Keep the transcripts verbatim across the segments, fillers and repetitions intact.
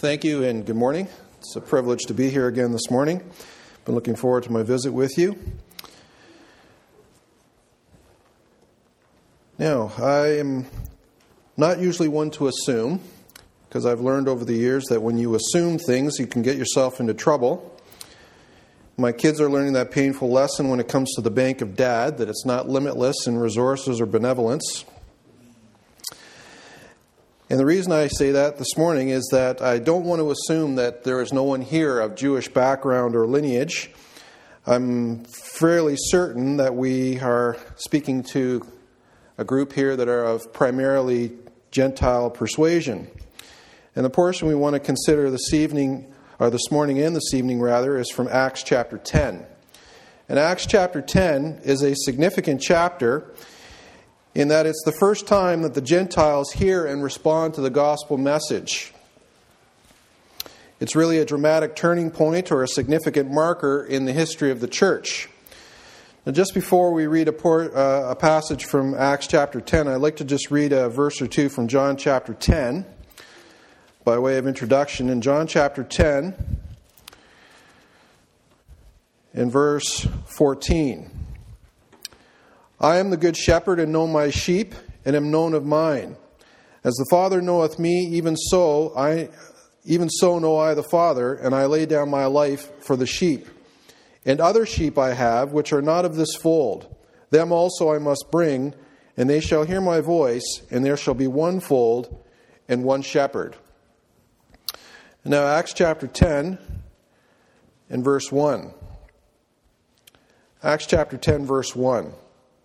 Thank you and good morning. It's a privilege to be here again this morning. Been looking forward to my visit with you. Now, I am not usually one to assume, because I've learned over the years that when you assume things, you can get yourself into trouble. My kids are learning that painful lesson when it comes to the bank of dad, that it's not limitless in resources or benevolence. And the reason I say that this morning is that I don't want to assume that there is no one here of Jewish background or lineage. I'm fairly certain that we are speaking to a group here that are of primarily Gentile persuasion. And the portion we want to consider this evening, or this morning and this evening rather, is from Acts chapter ten. And Acts chapter ten is a significant chapter in that it's the first time that the Gentiles hear and respond to the gospel message. It's really a dramatic turning point or a significant marker in the history of the church. Now, just before we read a, por- uh, a passage from Acts chapter ten, I'd like to just read a verse or two from John chapter ten by way of introduction. In John chapter ten, in verse fourteen, I am the good shepherd, and know my sheep, and am known of mine. As the Father knoweth me, even so I, even so know I the Father, and I lay down my life for the sheep. And other sheep I have, which are not of this fold. Them also I must bring, and they shall hear my voice, and there shall be one fold and one shepherd. Now Acts chapter ten and verse one. Acts chapter ten, verse one.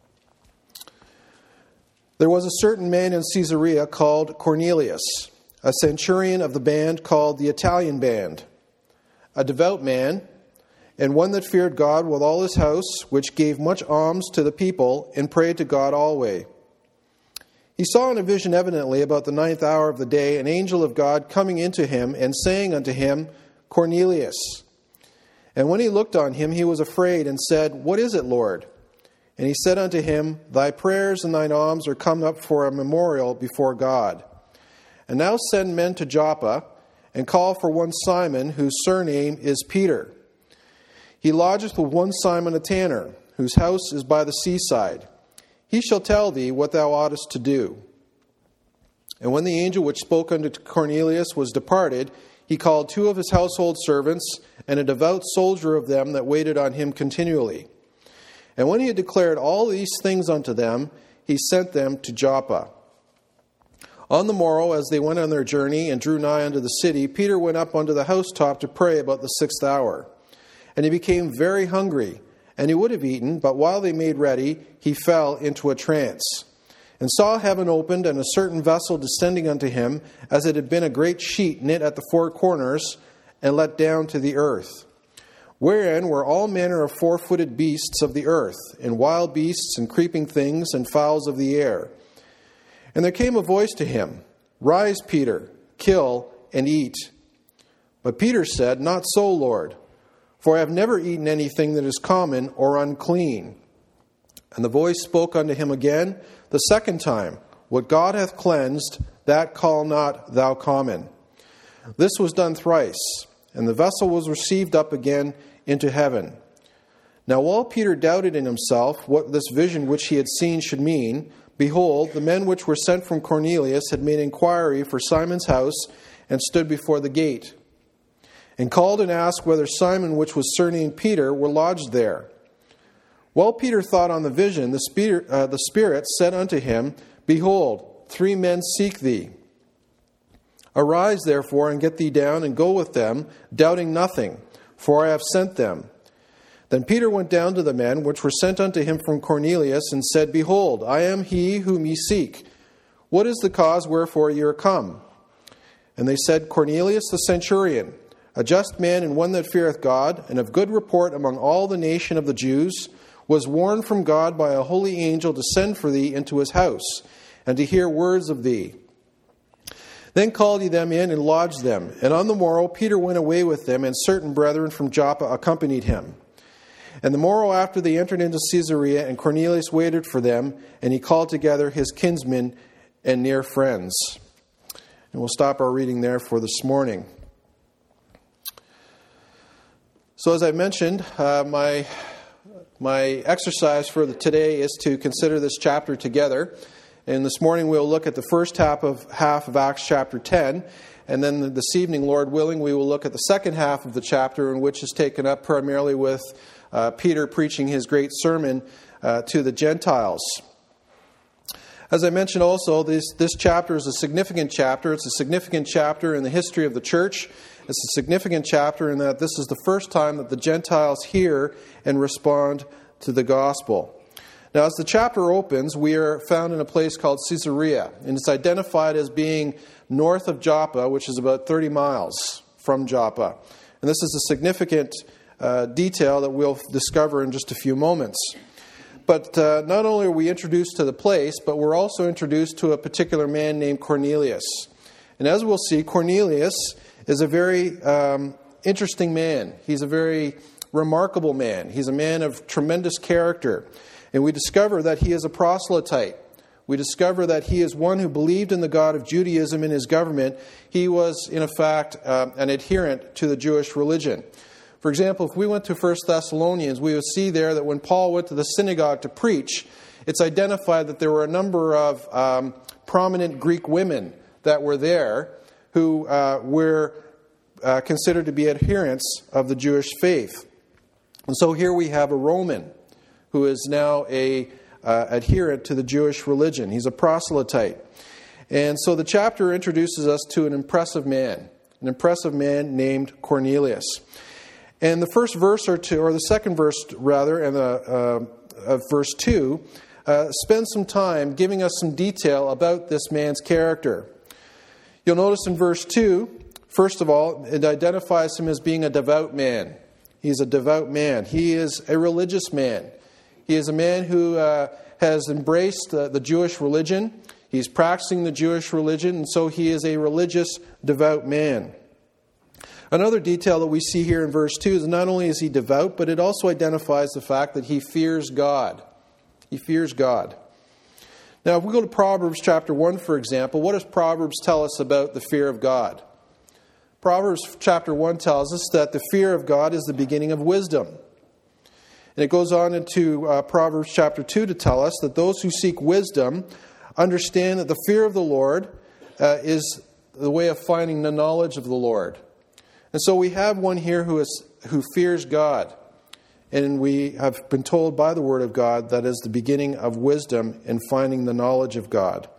There was a certain man in Caesarea called Cornelius, a centurion of the band called the Italian band, a devout man, and one that feared God with all his house, which gave much alms to the people, and prayed to God always. He saw in a vision evidently about the ninth hour of the day an angel of God coming into him, and saying unto him, Cornelius. And when he looked on him, he was afraid, and said, What is it, Lord? And he said unto him, Thy prayers and thine alms are come up for a memorial before God. And now send men to Joppa, and call for one Simon, whose surname is Peter. He lodgeth with one Simon a tanner, whose house is by the seaside. He shall tell thee what thou oughtest to do. And when the angel which spoke unto Cornelius was departed, he called two of his household servants, and a devout soldier of them that waited on him continually. And when he had declared all these things unto them, he sent them to Joppa. On the morrow, as they went on their journey and drew nigh unto the city, Peter went up unto the housetop to pray about the sixth hour. And he became very hungry, and he would have eaten, but while they made ready, he fell into a trance, and saw heaven opened, and a certain vessel descending unto him, as it had been a great sheet knit at the four corners, and let down to the earth, wherein were all manner of four-footed beasts of the earth, and wild beasts, and creeping things, and fowls of the air. And there came a voice to him, Rise, Peter, kill and eat. But Peter said, Not so, Lord, for I have never eaten anything that is common or unclean. And the voice spoke unto him again the second time, What God hath cleansed, that call not thou common. This was done thrice, and the vessel was received up again into heaven. Now while Peter doubted in himself what this vision which he had seen should mean, behold, the men which were sent from Cornelius had made inquiry for Simon's house, and stood before the gate, and called and asked whether Simon, which was surnamed Peter, were lodged there. While Peter thought on the vision, the Spirit, uh, the Spirit said unto him, Behold, three men seek thee. Arise, therefore, and get thee down, and go with them, doubting nothing, for I have sent them. Then Peter went down to the men which were sent unto him from Cornelius, and said, Behold, I am he whom ye seek. What is the cause wherefore ye are come? And they said, Cornelius the centurion, a just man and one that feareth God, and of good report among all the nation of the Jews, was warned from God by a holy angel to send for thee into his house, and to hear words of thee. Then called he them in and lodged them. And on the morrow Peter went away with them, and certain brethren from Joppa accompanied him. And the morrow after they entered into Caesarea, and Cornelius waited for them, and he called together his kinsmen and near friends. And we'll stop our reading there for this morning. So as I mentioned, uh, my my exercise for the, today is to consider this chapter together. And this morning we'll look at the first half of half of Acts chapter ten, and then this evening, Lord willing, we will look at the second half of the chapter, in which is taken up primarily with uh, Peter preaching his great sermon uh, to the Gentiles. As I mentioned also, this, this chapter is a significant chapter. It's a significant chapter in the history of the church. It's a significant chapter in that this is the first time that the Gentiles hear and respond to the gospel. Now, as the chapter opens, we are found in a place called Caesarea, and it's identified as being north of Joppa, which is about thirty miles from Joppa. And this is a significant uh, detail that we'll discover in just a few moments. But uh, not only are we introduced to the place, but we're also introduced to a particular man named Cornelius. And as we'll see, Cornelius is a very um, interesting man. He's a very remarkable man. He's a man of tremendous character. And we discover that he is a proselyte. We discover that he is one who believed in the God of Judaism in his government. He was, in effect, uh, an adherent to the Jewish religion. For example, if we went to First Thessalonians, we would see there that when Paul went to the synagogue to preach, it's identified that there were a number of um, prominent Greek women that were there who uh, were uh, considered to be adherents of the Jewish faith. And so here we have a Roman who is now a uh, adherent to the Jewish religion. He's a proselyte. And so the chapter introduces us to an impressive man, an impressive man named Cornelius. And the first verse or two, or the second verse rather, and the uh, of verse two, uh, spends some time giving us some detail about this man's character. You'll notice in verse two, first of all, it identifies him as being a devout man. He's a devout man. He is a religious man. He is a man who uh, has embraced uh, the Jewish religion. He's practicing the Jewish religion, and so he is a religious, devout man. Another detail that we see here in verse two is not only is he devout, but it also identifies the fact that he fears God. He fears God. Now, if we go to Proverbs chapter one, for example, what does Proverbs tell us about the fear of God? Proverbs chapter one tells us that the fear of God is the beginning of wisdom. And it goes on into uh, Proverbs chapter two to tell us that those who seek wisdom understand that the fear of the Lord uh, is the way of finding the knowledge of the Lord. And so we have one here who is who fears God. And we have been told by the Word of God that is the beginning of wisdom in finding the knowledge of God.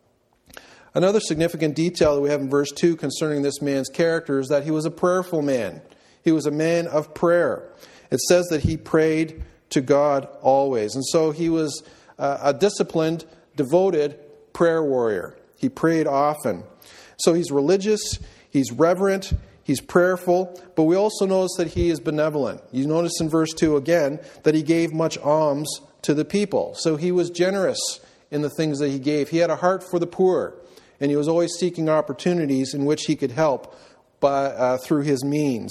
Another significant detail that we have in verse two concerning this man's character is that he was a prayerful man. He was a man of prayer. It says that he prayed to God always. And so he was a disciplined, devoted prayer warrior. He prayed often. So he's religious, he's reverent, he's prayerful, but we also notice that he is benevolent. You notice in verse two again that he gave much alms to the people. So he was generous in the things that he gave. He had a heart for the poor, and he was always seeking opportunities in which he could help by uh, through his means.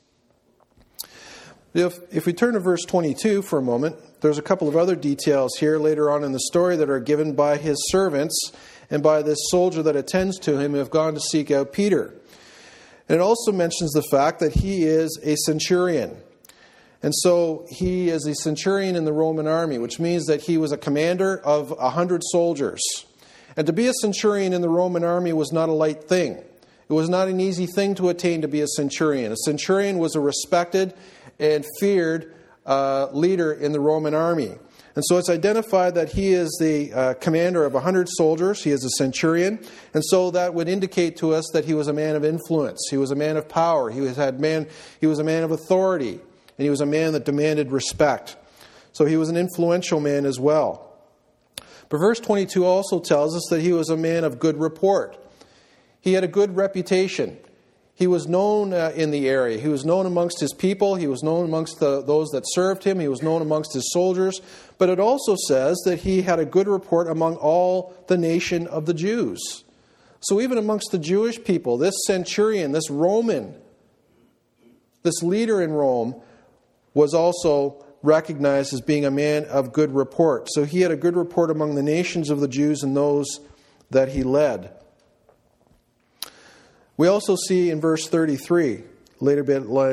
If, if we turn to verse twenty-two for a moment, there's a couple of other details here later on in the story that are given by his servants and by this soldier that attends to him who have gone to seek out Peter. And it also mentions the fact that he is a centurion. And so he is a centurion in the Roman army, which means that he was a commander of a hundred soldiers. And to be a centurion in the Roman army was not a light thing. It was not an easy thing to attain to be a centurion. A centurion was a respected and feared uh, leader in the Roman army. And so it's identified that he is the uh, commander of a hundred soldiers. He is a centurion. And so that would indicate to us that he was a man of influence. He was a man of power. He was, had man, he was a man of authority. And he was a man that demanded respect. So he was an influential man as well. But verse twenty-two also tells us that he was a man of good report. He had a good reputation. He was known uh, in the area. He was known amongst his people. He was known amongst the, those that served him. He was known amongst his soldiers. But it also says that he had a good report among all the nation of the Jews. So even amongst the Jewish people, this centurion, this Roman, this leader in Rome, was also recognized as being a man of good report. So he had a good report among the nations of the Jews and those that he led. We also see in verse thirty-three, later bit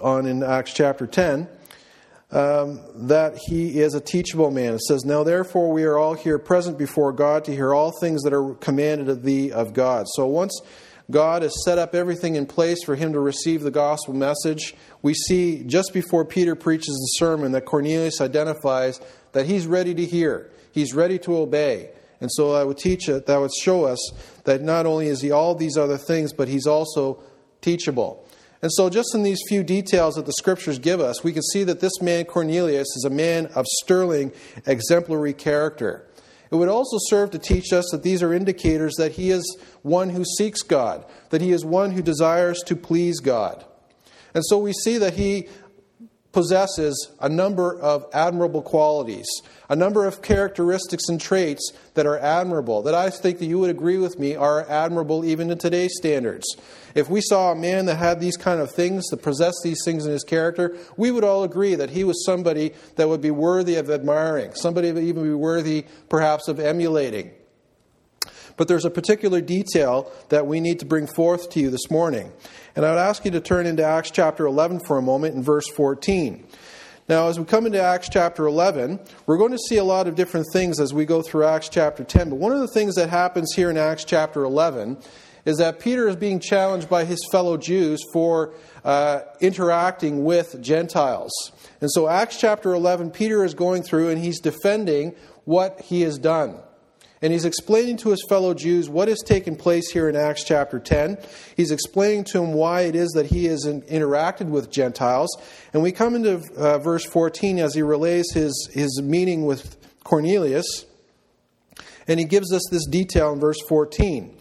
on in Acts chapter ten, um, that he is a teachable man. It says, "Now therefore we are all here present before God to hear all things that are commanded of thee of God." So once God has set up everything in place for him to receive the gospel message, we see just before Peter preaches the sermon that Cornelius identifies that he's ready to hear. He's ready to obey. And so I would teach it, that would show us that not only is he all these other things, but he's also teachable. And so just in these few details that the Scriptures give us, we can see that this man Cornelius is a man of sterling, exemplary character. It would also serve to teach us that these are indicators that he is one who seeks God, that he is one who desires to please God. And so we see that he possesses a number of admirable qualities, a number of characteristics and traits that are admirable, that I think that you would agree with me are admirable even in today's standards. If we saw a man that had these kind of things, that possessed these things in his character, we would all agree that he was somebody that would be worthy of admiring, somebody that would even be worthy perhaps of emulating. But there's a particular detail that we need to bring forth to you this morning. And I would ask you to turn into Acts chapter eleven for a moment in verse fourteen. Now, as we come into Acts chapter eleven, we're going to see a lot of different things as we go through Acts chapter ten. But one of the things that happens here in Acts chapter eleven is that Peter is being challenged by his fellow Jews for uh, interacting with Gentiles. And so Acts chapter eleven, Peter is going through and he's defending what he has done. And he's explaining to his fellow Jews what has taken place here in Acts chapter ten. He's explaining to them why it is that he has interacted with Gentiles. And we come into uh, verse fourteen as he relays his, his meeting with Cornelius. And he gives us this detail in verse fourteen.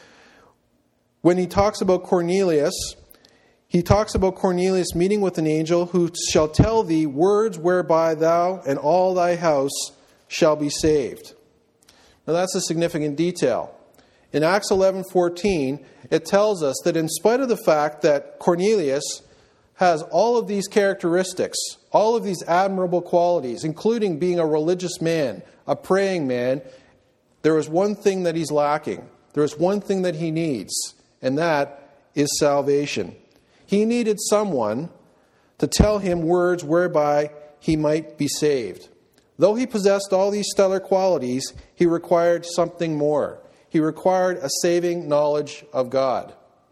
When he talks about Cornelius, he talks about Cornelius meeting with an angel who shall tell thee words whereby thou and all thy house shall be saved. Now that's a significant detail. In Acts eleven fourteen, it tells us that in spite of the fact that Cornelius has all of these characteristics, all of these admirable qualities, including being a religious man, a praying man, there is one thing that he's lacking. There is one thing that he needs, and that is salvation. He needed someone to tell him words whereby he might be saved. Though he possessed all these stellar qualities, he required something more. He required a saving knowledge of God.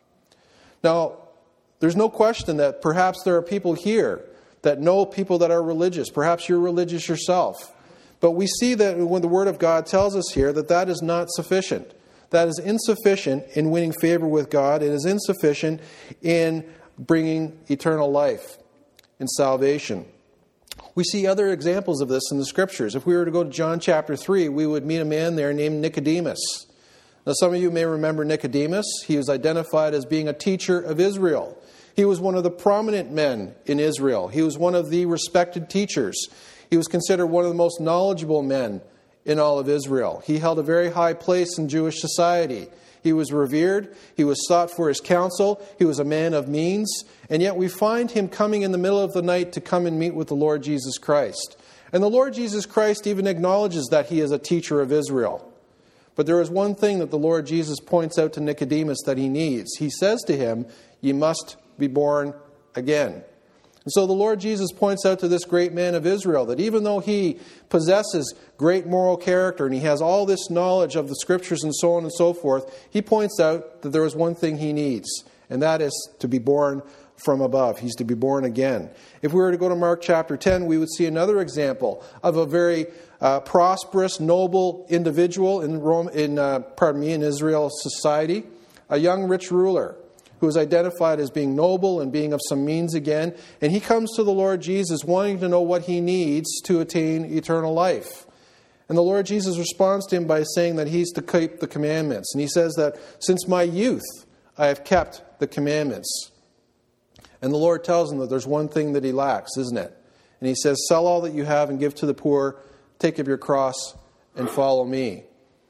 Now, there's no question that perhaps there are people here that know people that are religious. Perhaps you're religious yourself. But we see that when the Word of God tells us here that that is not sufficient. That is insufficient in winning favor with God. It is insufficient in bringing eternal life and salvation. We see other examples of this in the Scriptures. If we were to go to John chapter three, we would meet a man there named Nicodemus. Now, some of you may remember Nicodemus. He was identified as being a teacher of Israel. He was one of the prominent men in Israel. He was one of the respected teachers. He was considered one of the most knowledgeable men in all of Israel. He held a very high place in Jewish society. He was revered. He was sought for his counsel. He was a man of means. And yet we find him coming in the middle of the night to come and meet with the Lord Jesus Christ. And the Lord Jesus Christ even acknowledges that he is a teacher of Israel. But there is one thing that the Lord Jesus points out to Nicodemus that he needs. He says to him, "You must be born again." And so the Lord Jesus points out to this great man of Israel that even though he possesses great moral character and he has all this knowledge of the Scriptures and so on and so forth, he points out that there is one thing he needs, and that is to be born from above. He's to be born again. If we were to go to Mark chapter ten, we would see another example of a very uh, prosperous, noble individual in Rome, in uh, pardon me, in Israel society, a young rich ruler who is identified as being noble and being of some means again. And he comes to the Lord Jesus wanting to know what he needs to attain eternal life. And the Lord Jesus responds to him by saying that he's to keep the commandments. And he says that since my youth I have kept the commandments. And the Lord tells him that there's one thing that he lacks, isn't it? And he says, sell all that you have and give to the poor, take up your cross and follow me.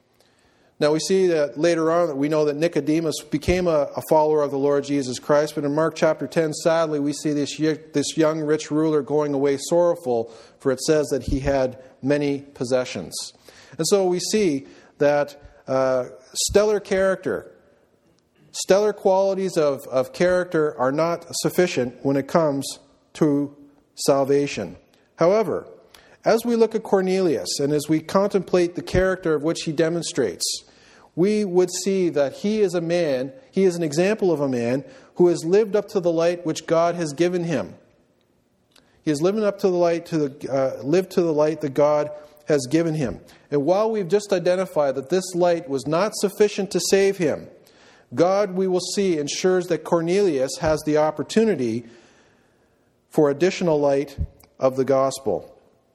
Now we see that later on that we know that Nicodemus became a, a follower of the Lord Jesus Christ. But in Mark chapter ten, sadly, we see this, this young rich ruler going away sorrowful, for it says that he had many possessions. And so we see that uh, stellar character, stellar qualities of, of character are not sufficient when it comes to salvation. However, as we look at Cornelius and as we contemplate the character of which he demonstrates, we would see that he is a man, he is an example of a man who has lived up to the light which God has given him. He has lived up to the light, to the uh, lived to the light that God has given him. And while we've just identified that this light was not sufficient to save him, God, we will see, ensures that Cornelius has the opportunity for additional light of the gospel.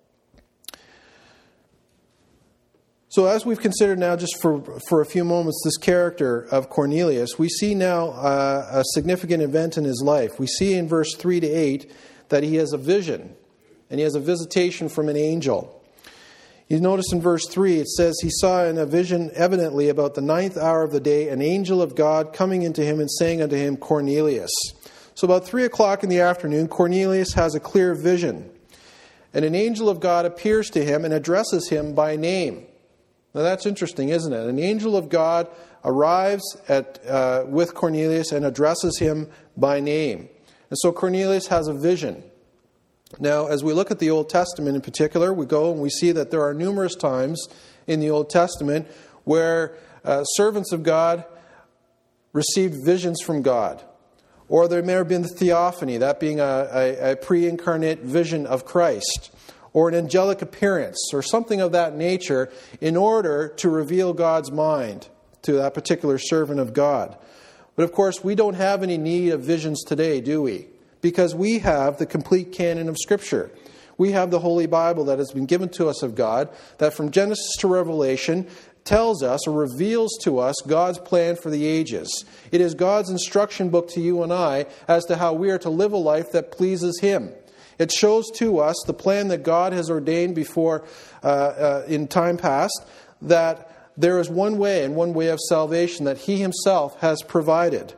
So as we've considered now just for, for a few moments this character of Cornelius, we see now uh, a significant event in his life. We see in verse three to eight that he has a vision, and he has a visitation from an angel. You notice in verse three, it says, he saw in a vision evidently about the ninth hour of the day an angel of God coming into him and saying unto him, Cornelius. So about three o'clock in the afternoon, Cornelius has a clear vision. And an angel of God appears to him and addresses him by name. Now that's interesting, isn't it? An angel of God arrives at uh, with Cornelius and addresses him by name. And so Cornelius has a vision. Now, as we look at the Old Testament in particular, we go and we see that there are numerous times in the Old Testament where uh, servants of God received visions from God. Or there may have been the theophany, that being a, a, a pre-incarnate vision of Christ. Or an angelic appearance, or something of that nature, in order to reveal God's mind to that particular servant of God. But of course, we don't have any need of visions today, do we? Because we have the complete canon of Scripture. We have the Holy Bible that has been given to us of God, that from Genesis to Revelation tells us or reveals to us God's plan for the ages. It is God's instruction book to you and I as to how we are to live a life that pleases Him. It shows to us the plan that God has ordained before, uh, uh, in time past, that there is one way and one way of salvation that He Himself has provided.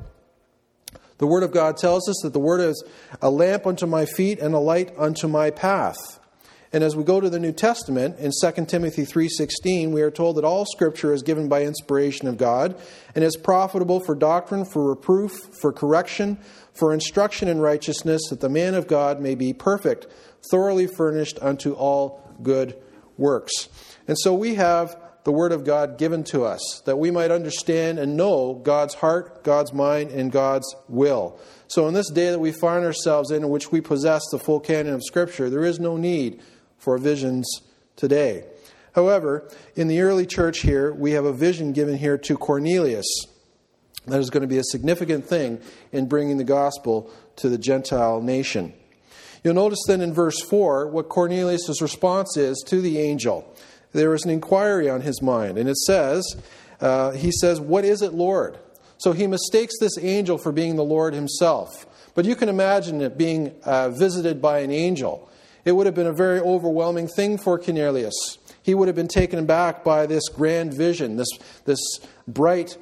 The Word of God tells us that the Word is a lamp unto my feet and a light unto my path. And as we go to the New Testament, in Second Timothy three sixteen, we are told that all Scripture is given by inspiration of God and is profitable for doctrine, for reproof, for correction, for instruction in righteousness, that the man of God may be perfect, thoroughly furnished unto all good works. And so we have the Word of God given to us, that we might understand and know God's heart, God's mind, and God's will. So in this day that we find ourselves in, in which we possess the full canon of Scripture, there is no need for visions today. However, in the early church here, we have a vision given here to Cornelius. That is going to be a significant thing in bringing the gospel to the Gentile nation. You'll notice then in verse four what Cornelius' response is to the angel. There is an inquiry on his mind, and it says, uh, he says, "What is it, Lord?" So he mistakes this angel for being the Lord Himself. But you can imagine it being uh, visited by an angel. It would have been a very overwhelming thing for Cornelius. He would have been taken aback by this grand vision, this, this bright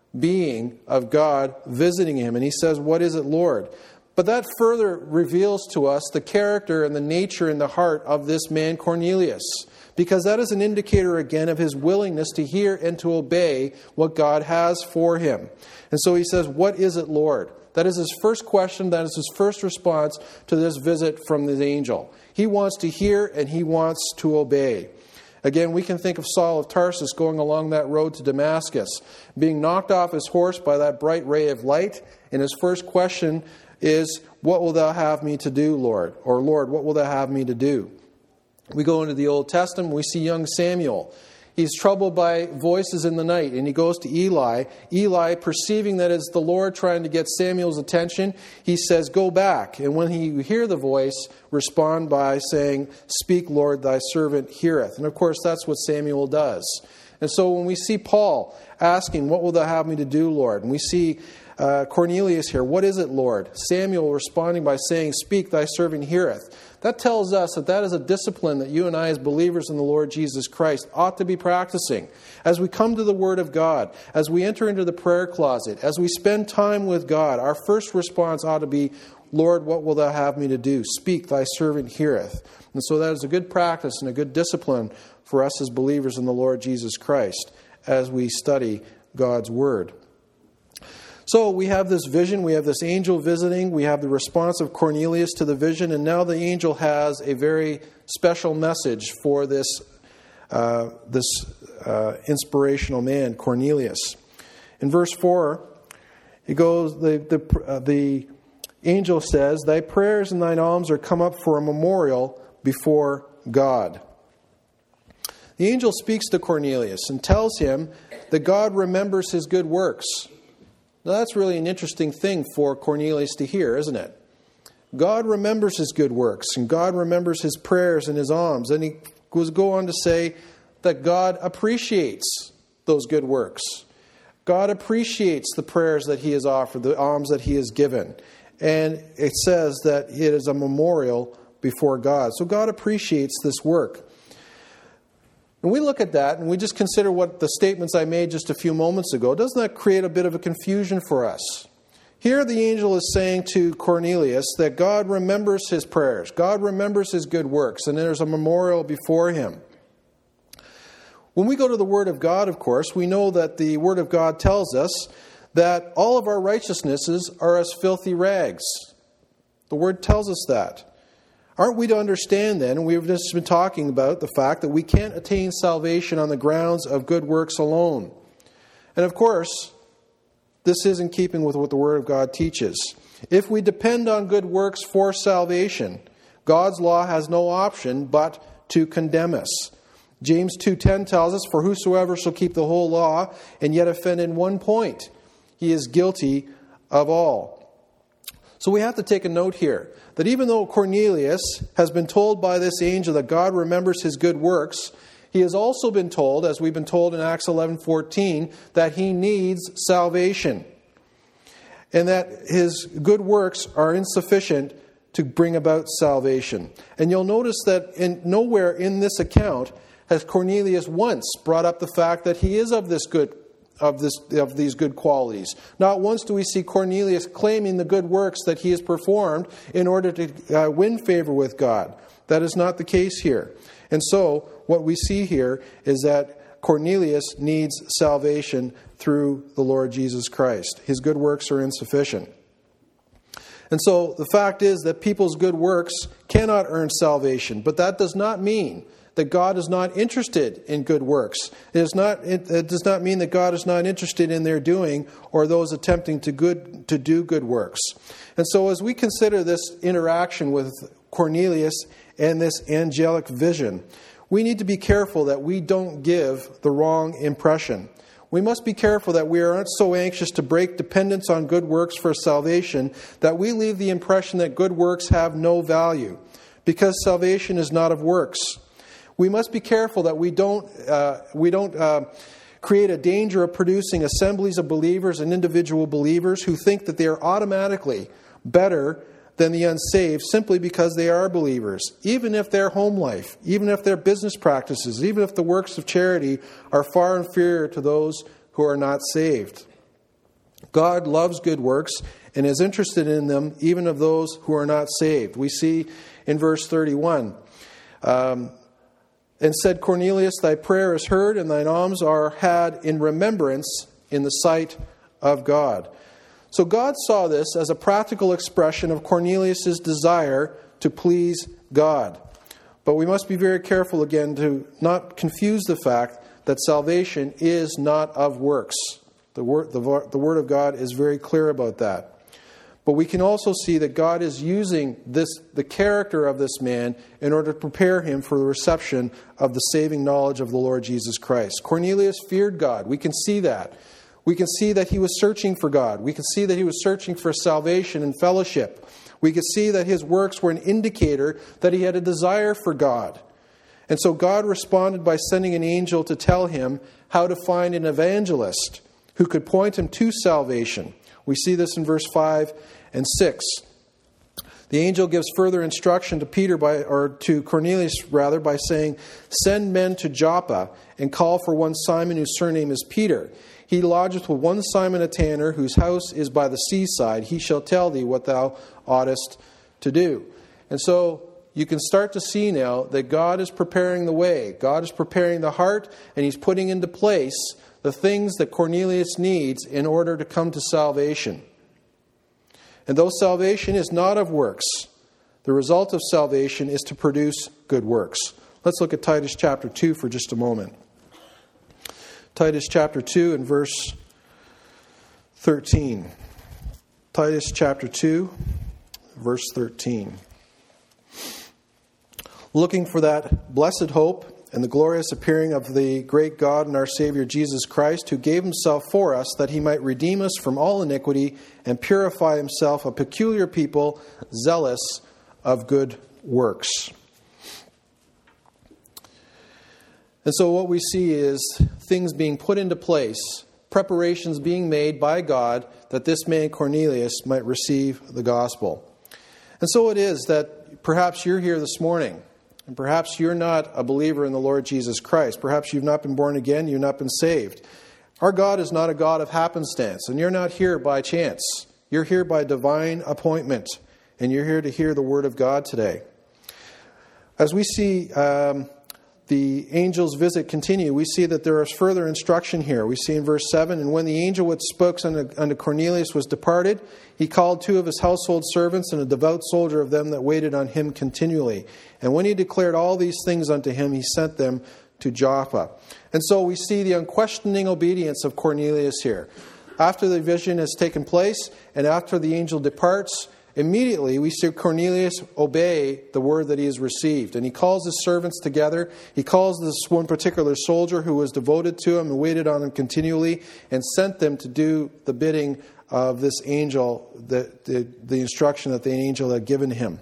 being of God visiting him. And he says, "What is it, Lord?" But that further reveals to us the character and the nature and the heart of this man Cornelius, because that is an indicator again of his willingness to hear and to obey what God has for him. And so he says, "What is it, Lord?" That is his first question. That is his first response to this visit from the angel. He wants to hear and he wants to obey. Again, we can think of Saul of Tarsus going along that road to Damascus, being knocked off his horse by that bright ray of light. And his first question is, "What will thou have me to do, Lord?" Or, "Lord, what will thou have me to do?" We go into the Old Testament, we see young Samuel. He's troubled by voices in the night, and he goes to Eli. Eli, perceiving that it's the Lord trying to get Samuel's attention, he says, "Go back." And when he hear the voice, respond by saying, "Speak, Lord, thy servant heareth." And of course, that's what Samuel does. And so when we see Paul asking, "What will thou have me to do, Lord?" And we see uh, Cornelius here, "What is it, Lord?" Samuel responding by saying, "Speak, thy servant heareth." That tells us that that is a discipline that you and I as believers in the Lord Jesus Christ ought to be practicing. As we come to the Word of God, as we enter into the prayer closet, as we spend time with God, our first response ought to be, "Lord, what will thou have me to do? Speak, thy servant heareth." And so that is a good practice and a good discipline for us as believers in the Lord Jesus Christ as we study God's Word. So we have this vision, we have this angel visiting, we have the response of Cornelius to the vision, and now the angel has a very special message for this, uh, this uh, inspirational man, Cornelius. In verse four, it goes, the, the, uh, the angel says, "Thy prayers and thine alms are come up for a memorial before God." The angel speaks to Cornelius and tells him that God remembers his good works. Now that's really an interesting thing for Cornelius to hear, isn't it? God remembers his good works, and God remembers his prayers and his alms. And he goes go on to say that God appreciates those good works. God appreciates the prayers that he has offered, the alms that he has given. And it says that it is a memorial before God. So God appreciates this work. When we look at that and we just consider what the statements I made just a few moments ago, doesn't that create a bit of a confusion for us? Here the angel is saying to Cornelius that God remembers his prayers, God remembers his good works, and there's a memorial before him. When we go to the Word of God, of course, we know that the Word of God tells us that all of our righteousnesses are as filthy rags. The Word tells us that. Aren't we to understand then, and we've just been talking about the fact that we can't attain salvation on the grounds of good works alone. And of course, this is in keeping with what the Word of God teaches. If we depend on good works for salvation, God's law has no option but to condemn us. James two ten tells us, "For whosoever shall keep the whole law and yet offend in one point, he is guilty of all." So we have to take a note here, that even though Cornelius has been told by this angel that God remembers his good works, he has also been told, as we've been told in Acts eleven fourteen, that he needs salvation. And that his good works are insufficient to bring about salvation. And you'll notice that in nowhere in this account has Cornelius once brought up the fact that he is of this good Of, this, of these good qualities. Not once do we see Cornelius claiming the good works that he has performed in order to uh, win favor with God. That is not the case here. And so, what we see here is that Cornelius needs salvation through the Lord Jesus Christ. His good works are insufficient. And so, the fact is that people's good works cannot earn salvation, but that does not mean that God is not interested in good works. It, is not, it, it does not mean that God is not interested in their doing or those attempting to good to do good works. And so as we consider this interaction with Cornelius and this angelic vision, we need to be careful that we don't give the wrong impression. We must be careful that we aren't so anxious to break dependence on good works for salvation that we leave the impression that good works have no value, because salvation is not of works. We must be careful that we don't uh, we don't uh, create a danger of producing assemblies of believers and individual believers who think that they are automatically better than the unsaved simply because they are believers, even if their home life, even if their business practices, even if the works of charity are far inferior to those who are not saved. God loves good works and is interested in them even of those who are not saved. We see in verse thirty-one, um, "And said Cornelius, thy prayer is heard, and thine alms are had in remembrance in the sight of God." So God saw this as a practical expression of Cornelius' desire to please God. But we must be very careful again to not confuse the fact that salvation is not of works. The word, the, the Word of God is very clear about that. But we can also see that God is using this, the character of this man in order to prepare him for the reception of the saving knowledge of the Lord Jesus Christ. Cornelius feared God. We can see that. We can see that he was searching for God. We can see that he was searching for salvation and fellowship. We can see that his works were an indicator that he had a desire for God. And so God responded by sending an angel to tell him how to find an evangelist who could point him to salvation. We see this in verse five and six. The angel gives further instruction to Peter by, or to Cornelius rather, by saying, "Send men to Joppa and call for one Simon whose surname is Peter. He lodgeth with one Simon a tanner, whose house is by the seaside. He shall tell thee what thou oughtest to do." And so you can start to see now that God is preparing the way. God is preparing the heart, and He's putting into place the things that Cornelius needs in order to come to salvation. And though salvation is not of works, the result of salvation is to produce good works. Let's look at Titus chapter two for just a moment. Titus chapter two and verse thirteen. Titus chapter two, verse thirteen. Looking for that blessed hope and the glorious appearing of the great God and our Savior Jesus Christ, who gave himself for us that he might redeem us from all iniquity and purify himself a peculiar people, zealous of good works. And so what we see is things being put into place, preparations being made by God that this man Cornelius might receive the gospel. And so it is that perhaps you're here this morning, and perhaps you're not a believer in the Lord Jesus Christ. Perhaps you've not been born again, you've not been saved. Our God is not a God of happenstance, and you're not here by chance. You're here by divine appointment, and you're here to hear the Word of God today. As we see um, the angel's visit continue, we see that there is further instruction here. We see in verse seven, and when the angel which spoke unto, unto Cornelius was departed, he called two of his household servants and a devout soldier of them that waited on him continually. And when he declared all these things unto him, he sent them to Joppa. And so we see the unquestioning obedience of Cornelius here. After the vision has taken place, and after the angel departs, immediately we see Cornelius obey the word that he has received. And he calls his servants together. He calls this one particular soldier who was devoted to him and waited on him continually, and sent them to do the bidding of this angel, the, the, the instruction that the angel had given him.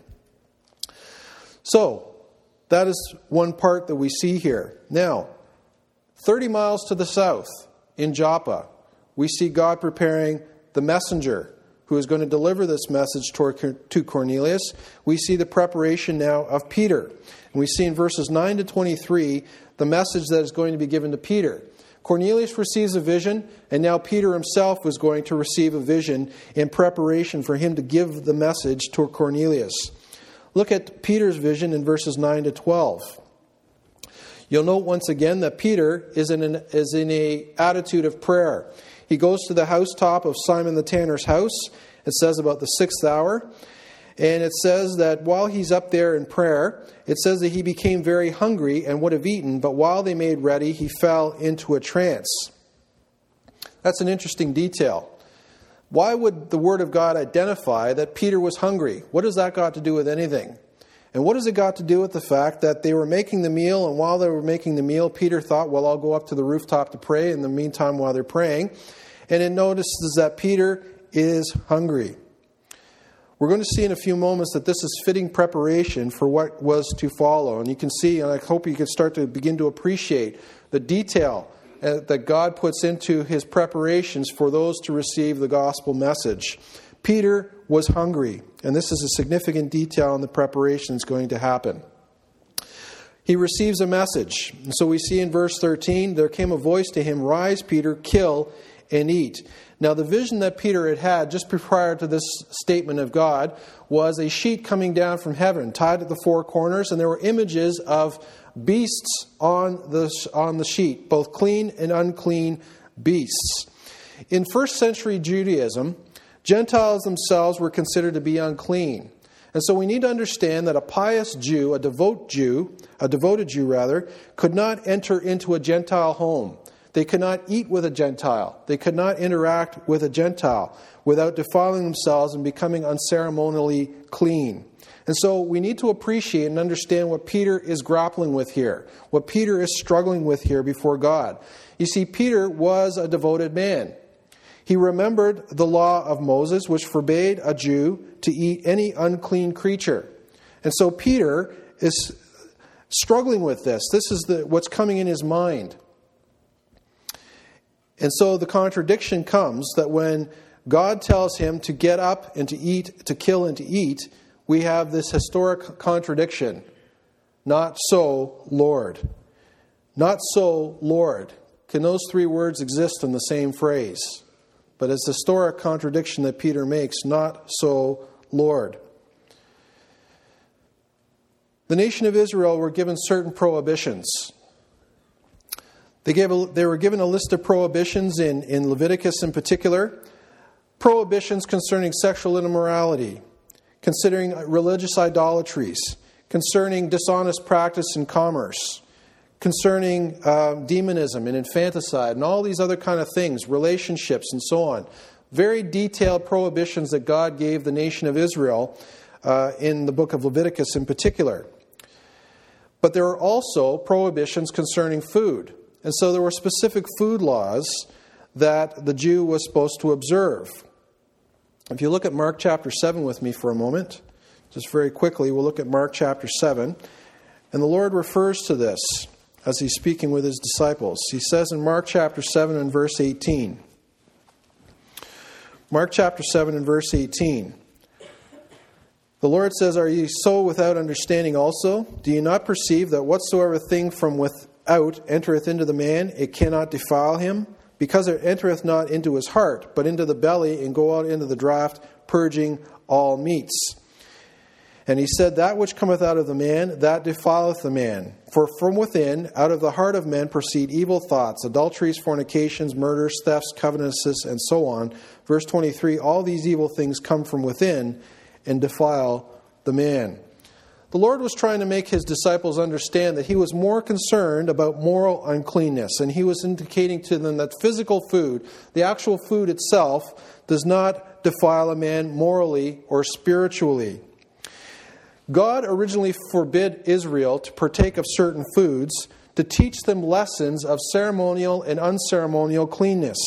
So, that is one part that we see here. Now, thirty miles to the south, in Joppa, we see God preparing the messenger who is going to deliver this message to Cornelius. We see the preparation now of Peter. And we see in verses nine to twenty-three the message that is going to be given to Peter. Cornelius receives a vision, and now Peter himself was going to receive a vision in preparation for him to give the message to Cornelius. Look at Peter's vision in verses nine to twelve. You'll note once again that Peter is in an is in a attitude of prayer. He goes to the housetop of Simon the tanner's house. It says about the sixth hour. And it says that while he's up there in prayer, it says that he became very hungry and would have eaten, but while they made ready, he fell into a trance. That's an interesting detail. Why would the Word of God identify that Peter was hungry? What has that got to do with anything? And what has it got to do with the fact that they were making the meal, and while they were making the meal, Peter thought, well, I'll go up to the rooftop to pray in the meantime while they're praying. And it notices that Peter is hungry. We're going to see in a few moments that this is fitting preparation for what was to follow. And you can see, and I hope you can start to begin to appreciate the detail that God puts into his preparations for those to receive the gospel message. Peter was hungry, and this is a significant detail in the preparation that's going to happen. He receives a message. And so we see in verse thirteen, there came a voice to him, "Rise, Peter, kill and eat." Now the vision that Peter had had just prior to this statement of God was a sheet coming down from heaven, tied at the four corners, and there were images of beasts on the, on the sheet, both clean and unclean beasts. In first century Judaism, Gentiles themselves were considered to be unclean. And so we need to understand that a pious Jew, a devout Jew, a devoted Jew rather, could not enter into a Gentile home. They could not eat with a Gentile. They could not interact with a Gentile without defiling themselves and becoming unceremonially clean. And so we need to appreciate and understand what Peter is grappling with here, what Peter is struggling with here before God. You see, Peter was a devoted man. He remembered the law of Moses, which forbade a Jew to eat any unclean creature. And so Peter is struggling with this. This is the, what's coming in his mind. And so the contradiction comes that when God tells him to get up and to eat, to kill and to eat, we have this historic contradiction. Not so, Lord. Not so, Lord. Can those three words exist in the same phrase? But it's a historic contradiction that Peter makes. Not so, Lord. The nation of Israel were given certain prohibitions. They, gave a, they were given a list of prohibitions in, in Leviticus in particular. Prohibitions concerning sexual immorality, considering religious idolatries, concerning dishonest practice in commerce, concerning uh, demonism and infanticide, and all these other kind of things, relationships and so on. Very detailed prohibitions that God gave the nation of Israel uh, in the book of Leviticus in particular. But there are also prohibitions concerning food. And so there were specific food laws that the Jew was supposed to observe. If you look at Mark chapter seven with me for a moment, just very quickly, we'll look at Mark chapter seven. And the Lord refers to this as He's speaking with His disciples. He says in Mark chapter seven and verse eighteen, Mark chapter seven and verse eighteen, the Lord says, "Are ye so without understanding also? Do ye not perceive that whatsoever thing from without entereth into the man, it cannot defile him? Because it entereth not into his heart, but into the belly, and go out into the draught, purging all meats." And He said, "That which cometh out of the man, that defileth the man. For from within, out of the heart of men, proceed evil thoughts, adulteries, fornications, murders, thefts, covetousness, and so on." Verse twenty-three, "All these evil things come from within, and defile the man." The Lord was trying to make His disciples understand that He was more concerned about moral uncleanness. And He was indicating to them that physical food, the actual food itself, does not defile a man morally or spiritually. God originally forbid Israel to partake of certain foods to teach them lessons of ceremonial and unceremonial cleanness.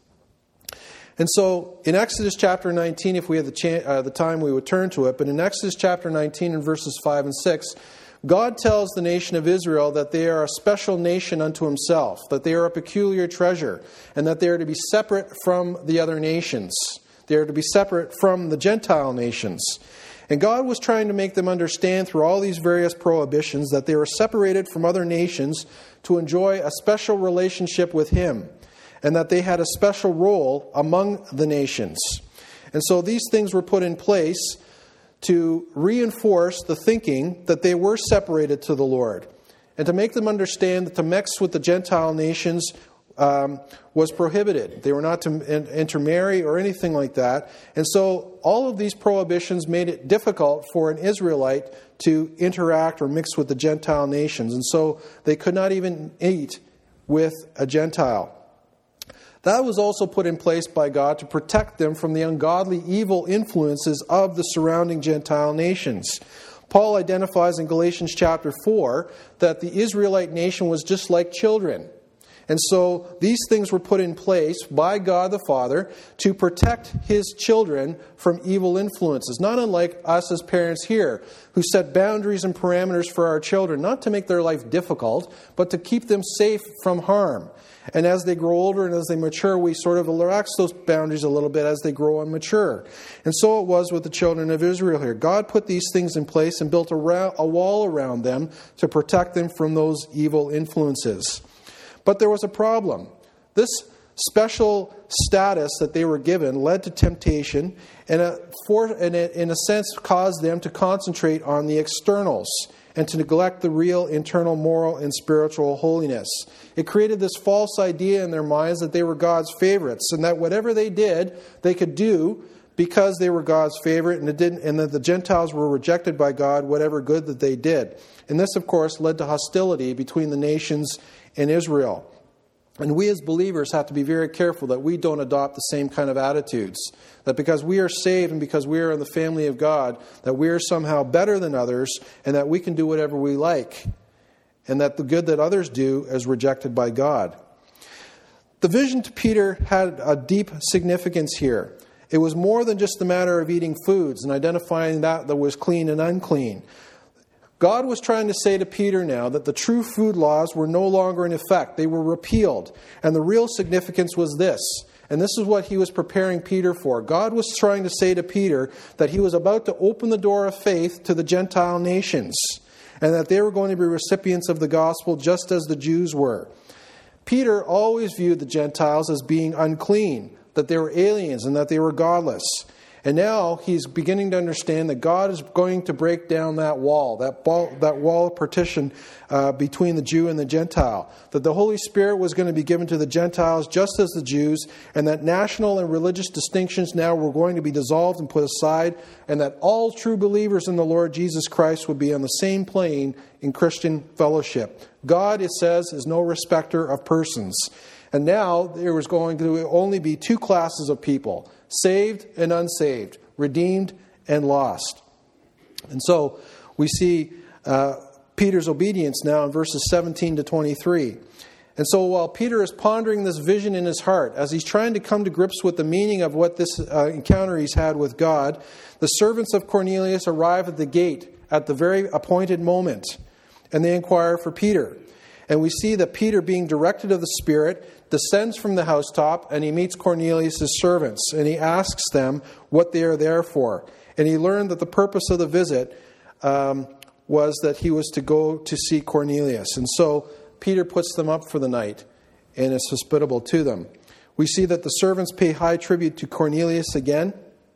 And so in Exodus chapter nineteen, if we had the, cha- uh, the time, we would turn to it. But in Exodus chapter nineteen and verses five and six, God tells the nation of Israel that they are a special nation unto Himself, that they are a peculiar treasure, and that they are to be separate from the other nations. They are to be separate from the Gentile nations. And God was trying to make them understand through all these various prohibitions that they were separated from other nations to enjoy a special relationship with Him, and that they had a special role among the nations. And so these things were put in place to reinforce the thinking that they were separated to the Lord, and to make them understand that to mix with the Gentile nations um, was prohibited. They were not to intermarry or anything like that. And so all of these prohibitions made it difficult for an Israelite to interact or mix with the Gentile nations. And so they could not even eat with a Gentile. That was also put in place by God to protect them from the ungodly evil influences of the surrounding Gentile nations. Paul identifies in Galatians chapter four that the Israelite nation was just like children. And so these things were put in place by God the Father to protect His children from evil influences. Not unlike us as parents here, who set boundaries and parameters for our children, not to make their life difficult, but to keep them safe from harm. And as they grow older and as they mature, we sort of relax those boundaries a little bit as they grow and mature. And so it was with the children of Israel here. God put these things in place and built a, ra- a wall around them to protect them from those evil influences. But there was a problem. This special status that they were given led to temptation, and, a, for, and it, in a sense caused them to concentrate on the externals and to neglect the real internal moral and spiritual holiness. It created this false idea in their minds that they were God's favorites, and that whatever they did, they could do because they were God's favorite, and it didn't, and that the Gentiles were rejected by God, whatever good that they did. And this, of course, led to hostility between the nations and Israel. And we as believers have to be very careful that we don't adopt the same kind of attitudes. That because we are saved and because we are in the family of God, that we are somehow better than others, and that we can do whatever we like. And that the good that others do is rejected by God. The vision to Peter had a deep significance here. It was more than just the matter of eating foods and identifying that that was clean and unclean. God was trying to say to Peter now that the true food laws were no longer in effect. They were repealed. And the real significance was this. And this is what He was preparing Peter for. God was trying to say to Peter that He was about to open the door of faith to the Gentile nations, and that they were going to be recipients of the gospel just as the Jews were. Peter always viewed the Gentiles as being unclean, that they were aliens and that they were godless. And now he's beginning to understand that God is going to break down that wall, that wall, that wall of partition uh, between the Jew and the Gentile. That the Holy Spirit was going to be given to the Gentiles just as the Jews, and that national and religious distinctions now were going to be dissolved and put aside, and that all true believers in the Lord Jesus Christ would be on the same plane in Christian fellowship. God, it says, is no respecter of persons. And now there was going to only be two classes of people: saved and unsaved, redeemed and lost. And so we see uh, Peter's obedience now in verses seventeen to twenty-three. And so while Peter is pondering this vision in his heart, as he's trying to come to grips with the meaning of what this uh, encounter he's had with God, the servants of Cornelius arrive at the gate at the very appointed moment, and they inquire for Peter. And we see that Peter, being directed of the Spirit, descends from the housetop, and he meets Cornelius' servants, and he asks them what they are there for. And he learned that the purpose of the visit um, was that he was to go to see Cornelius. And so Peter puts them up for the night and is hospitable to them. We see that the servants pay high tribute to Cornelius again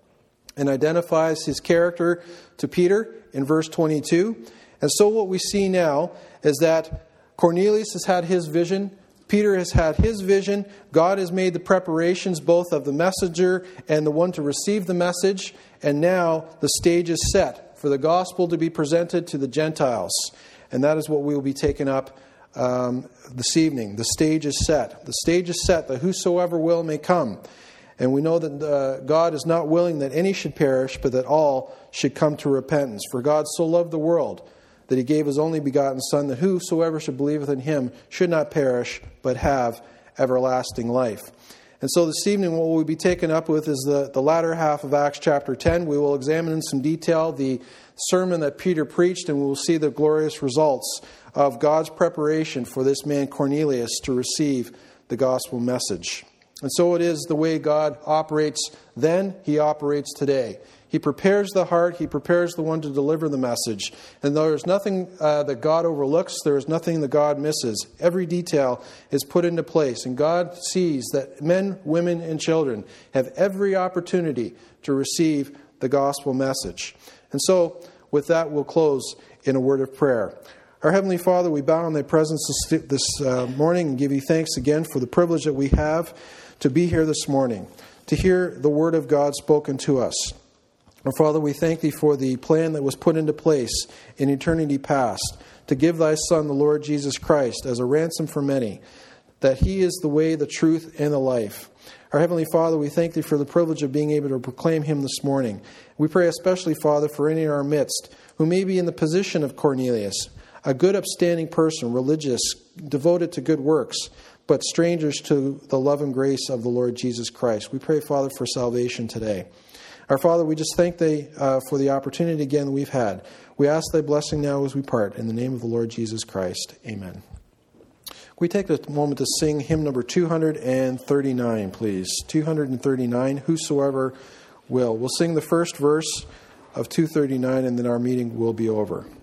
and identifies his character to Peter in verse twenty-two. And so what we see now is that Cornelius has had his vision. Peter has had his vision. God has made the preparations both of the messenger and the one to receive the message. And now the stage is set for the gospel to be presented to the Gentiles. And that is what we will be taking up um, this evening. The stage is set. The stage is set that whosoever will may come. And we know that uh, God is not willing that any should perish, but that all should come to repentance. For God so loved the world that he gave his only begotten Son, that whosoever should believeth in him should not perish, but have everlasting life. And so this evening what we'll be taken up with is the, the latter half of Acts chapter ten. We will examine in some detail the sermon that Peter preached, and we will see the glorious results of God's preparation for this man Cornelius to receive the gospel message. And so it is the way God operates then, he operates today. He prepares the heart. He prepares the one to deliver the message. And there is nothing uh, that God overlooks. There is nothing that God misses. Every detail is put into place. And God sees that men, women, and children have every opportunity to receive the gospel message. And so, with that, we'll close in a word of prayer. Our Heavenly Father, we bow in thy presence this, this uh, morning and give you thanks again for the privilege that we have to be here this morning, to hear the word of God spoken to us. Our Father, we thank thee for the plan that was put into place in eternity past to give thy Son, the Lord Jesus Christ, as a ransom for many, that he is the way, the truth, and the life. Our Heavenly Father, we thank thee for the privilege of being able to proclaim him this morning. We pray especially, Father, for any in our midst who may be in the position of Cornelius, a good, upstanding person, religious, devoted to good works, but strangers to the love and grace of the Lord Jesus Christ. We pray, Father, for salvation today. Our Father, we just thank thee uh, for the opportunity again that we've had. We ask thy blessing now as we part. In the name of the Lord Jesus Christ. Amen. We take a moment to sing hymn number two thirty-nine, please. two thirty-nine, Whosoever Will. We'll sing the first verse of two thirty-nine, and then our meeting will be over.